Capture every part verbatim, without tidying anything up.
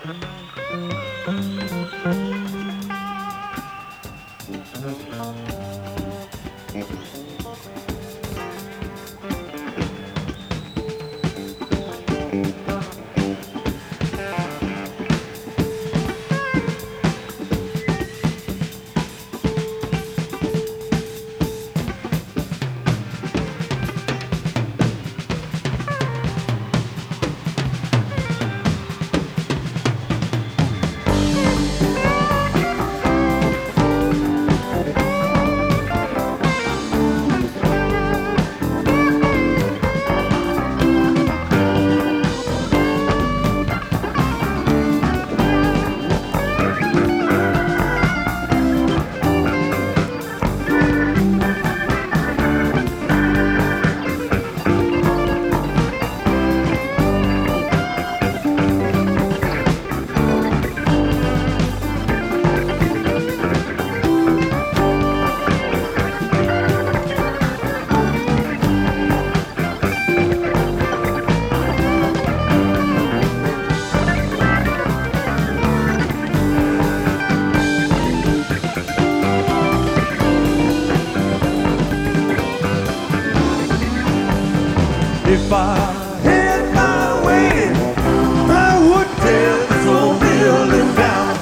If I had my way, I would tear this old building down.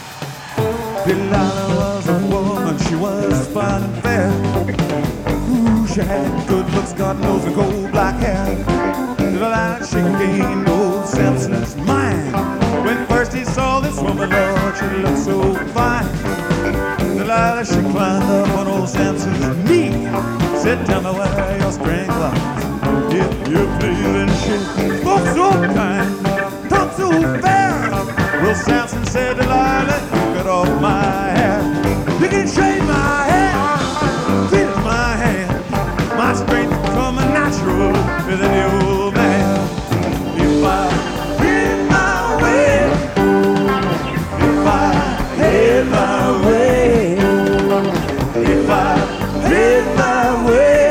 Delilah was a woman, she was fine and fair. Ooh, she had good looks, God knows, and gold black hair. Delilah, she gained old Samson's mind. When first he saw this woman, Lord, she looked so fine. Delilah, she climbed up on old Samson's knee. Said, tell me where your strength lies. If you please, and she spoke so kind, talked so fair. Well, Samson said, Delilah, you cut off my hair. You can shave my head, twist my hand. My strength coming natural with a new man. If I had my way, if I had my way, if I had my way,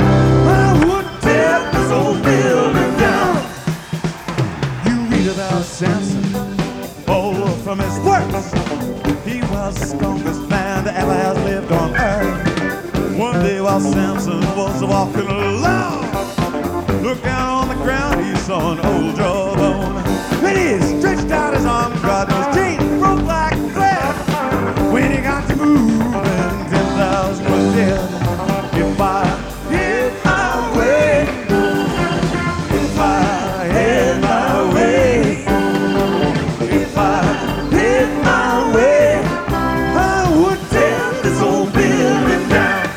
Samson, oh, from his works, he was the strongest man that ever has lived on earth. One day while Samson was walking along, looked down on the ground, he saw an old jawbone. And he stretched out his arm, God knows, chains broke like thread. When he got to moving, ten thousand was dead. If I had my way, if I had my way, if I had my way, I would tear this old building down.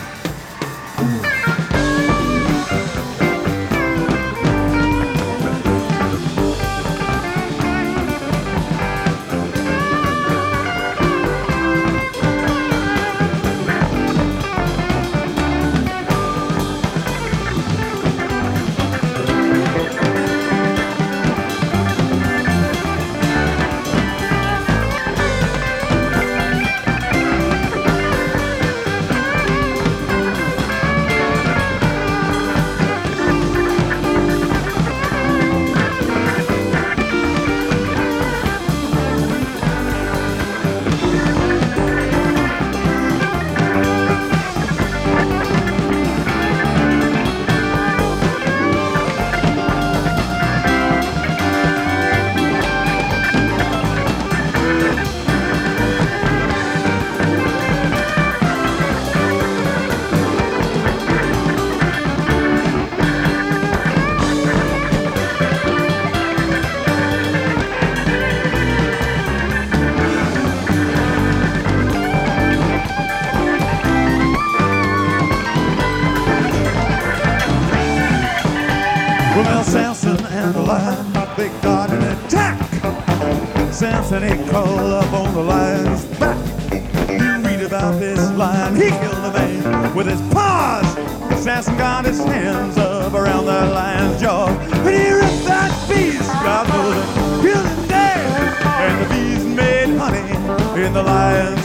Well, Samson and Delilah, they got an attack. Samson, he crawled up on the lion's back. You read about this lion, he killed a man with his paws. Samson got his hands up around that lion's jaw, and he ripped that beast, God knows it, killed him dead. And the beast made honey in the lion's